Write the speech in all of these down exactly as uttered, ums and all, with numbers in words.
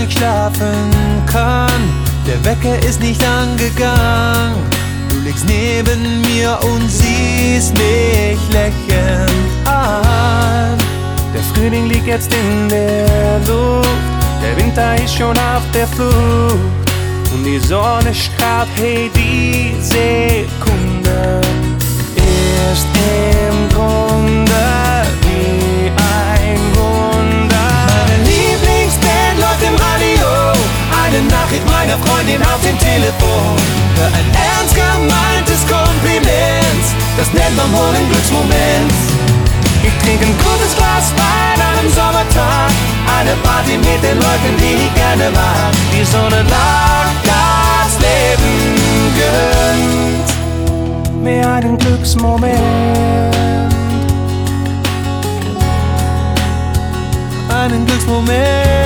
ich schlafen kann. Der Wecker ist nicht angegangen. Du liegst neben mir und siehst mich lächelnd an. Der Frühling liegt jetzt in der Luft, der Winter ist schon auf der Flucht und die Sonne strahlt, hey, die Sekunde ist im Grunde wie ein Wunder. Meine Lieblingsband läuft im Radio, eine Nachricht meiner Freundin auf dem Telefon. Für ein ernst gemeintes Kompliment, das nennt man wohl einen Glücksmoment. Ich trinke ein gutes Glas Wein an einem Sommertag, eine Party mit den Leuten, die ich gerne mag. Die Sonne lacht, das Leben gönnt mir einen Glücksmoment. Einen Glücksmoment.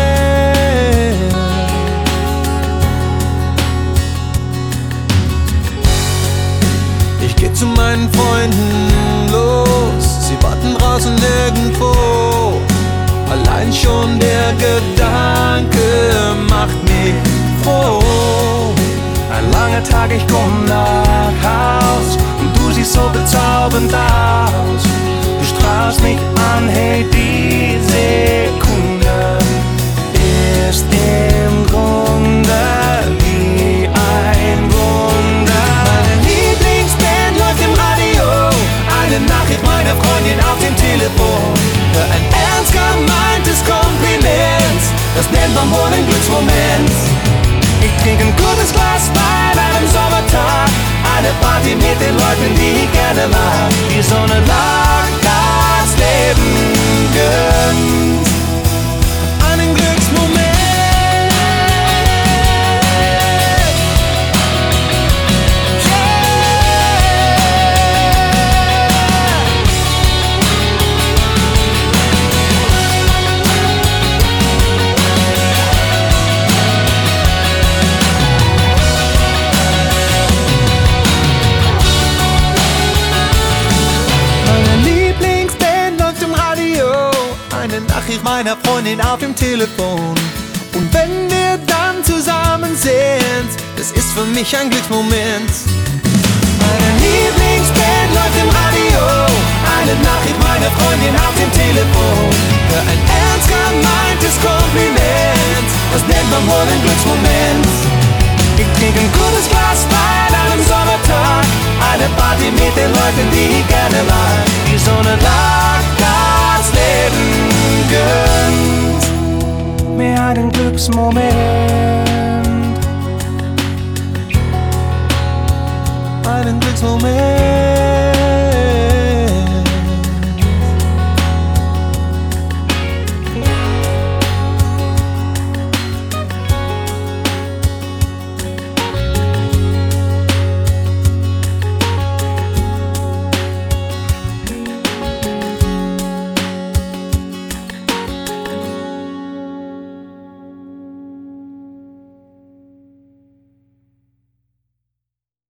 Ich geh zu meinen Freunden los, sie warten draußen nirgendwo. Allein schon der Gedanke macht mich froh. Ein langer Tag, ich komm nach Haus und du siehst so bezaubernd aus. Du strahlst mich an, hey, die Sekunde ist im Grunde wie ein Wunder. Meine Lieblingsband läuft im Radio, eine Nachricht meiner Freundin auf dem Telefon. Für ein ernst gemeintes Kompliment, das nennt man wohl ein Glücksmoment. Ich trinke ein gutes Glas Wein an einem Sommertag, eine Party mit den Leuten, die ich gerne mag. Die Sonne lacht, das Leben gönnt einen Glücksmoment. Eine Nachricht meiner Freundin auf dem Telefon. Und wenn wir dann zusammen sind, das ist für mich ein Glücksmoment. Meine Lieblingsband läuft im Radio, eine Nachricht meiner Freundin auf dem Telefon. Für ein ernst gemeintes Kompliment, das nennt man wohl ein Glücksmoment. Ich trinke ein gutes Glas Wein an einem Sommertag, eine Party mit den Leuten, die ich gerne mag. Die Sonne lacht, das Leben gönnt mir einen Glücksmoment. Einen Glücksmoment.